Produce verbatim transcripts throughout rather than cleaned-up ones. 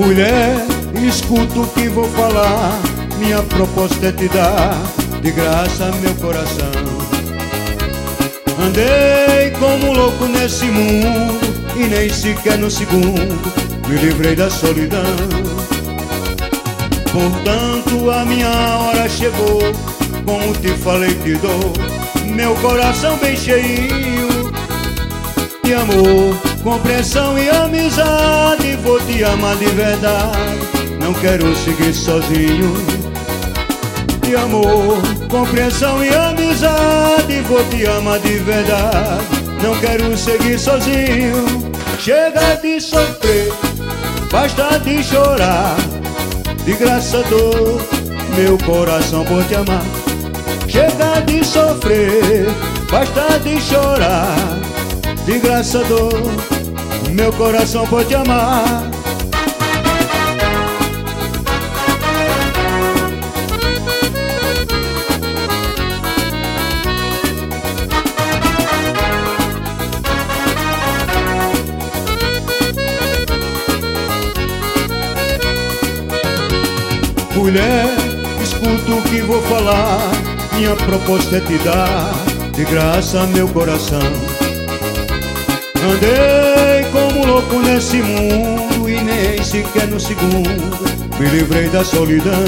Mulher, escuta o que vou falar. Minha proposta é te dar de graça meu coração. Andei como louco nesse mundo e nem sequer no segundo me livrei da solidão. Portanto a minha hora chegou, como te falei te dou meu coração bem cheio de amor, compreensão e amizade. Vou te amar de verdade, não quero seguir sozinho. De amor, compreensão e amizade, vou te amar de verdade, não quero seguir sozinho. Chega de sofrer, basta de chorar, de graça dou meu coração por te amar. Chega de sofrer, basta de chorar, de graça dou meu coração por te amar. Mulher, escuta o que vou falar. Minha proposta é te dar de graça meu coração. Andei como louco nesse mundo e nem sequer no segundo me livrei da solidão.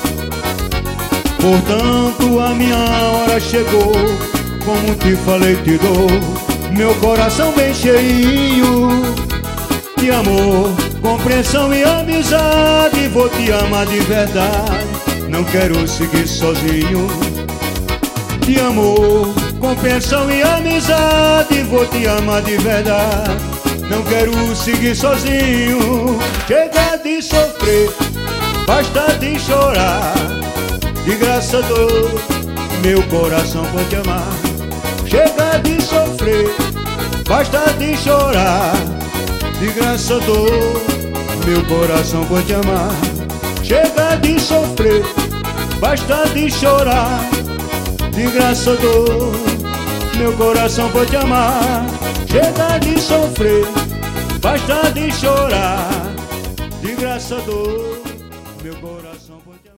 Portanto a minha hora chegou, como te falei te dou meu coração bem cheio de amor, compreensão e amizade. Vou te amar de verdade, não quero seguir sozinho. De amor, compreensão e amizade, vou te amar de verdade, não quero seguir sozinho. Chega de sofrer, basta de chorar, de graça dou meu coração por te amar. Chega de sofrer, basta de chorar, de graça dou meu coração por te amar. Chega de sofrer, basta de chorar, de graça dou meu coração por te amar. Chega de sofrer, basta de chorar, de graça dou meu coração.